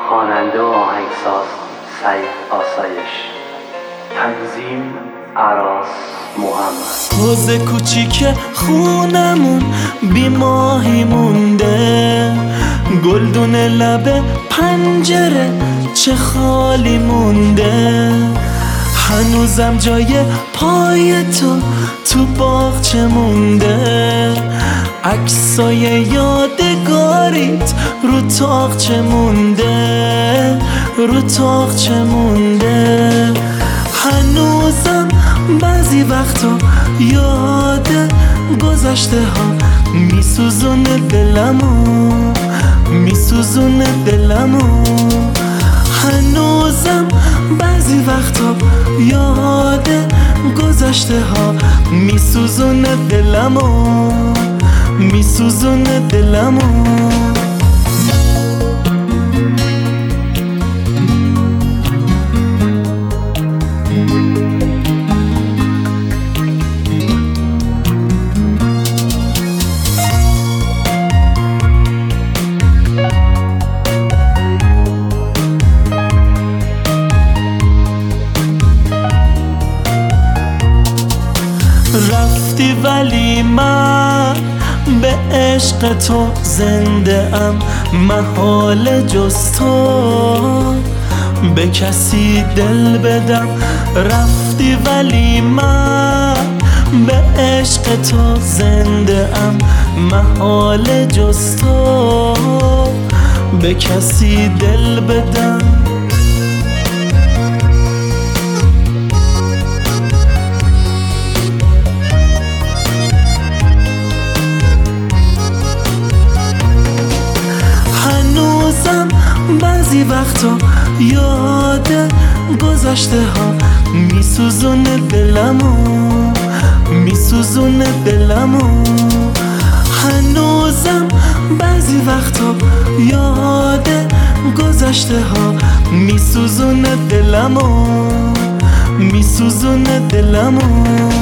خواننده و آهنگساز سعید آسایش، تنظیم عراس محمد. حوض کوچیک خونمون بی ماهی مونده، گلدون لب پنجره چه خالی مونده. هنوزم جای پای تو باغچه مونده، عکسای یادگاریت رو تاقچه مونده، رو تاقچه مونده. هنوزم بعضی وقتا یاد گذشته ها میسوزونه دلمو، میسوزونه دلمو. هنوزم بعضی وقتا یاد گذشته ها میسوزونه دلمو، میسوزونه دلمو. رفتی ولی من به عشق تو زنده ام، محال جز تو به کسی دل بدم. رفتی ولی من به عشق تو زنده ام، محال جز تو به کسی دل بدم. بعضی وقتا یاد گذشته ها میسوزونه دلمو، میسوزونه دلمو. هنوزم بعضی وقتا یاد گذشته ها میسوزونه دلمو، میسوزونه دلمو.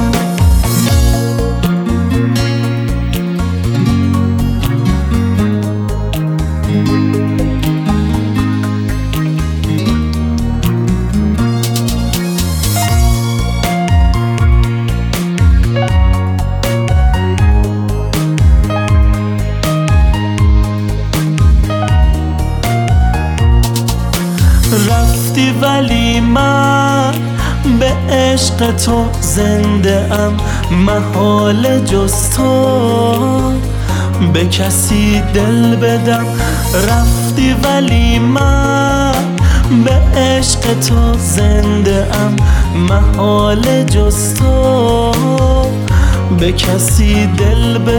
رفتی ولی من به عشق تو زنده ام، محال جز تو به کسی دل بدم. رفتی ولی من به عشق تو زنده ام، محال جز تو به کسی دل بدم.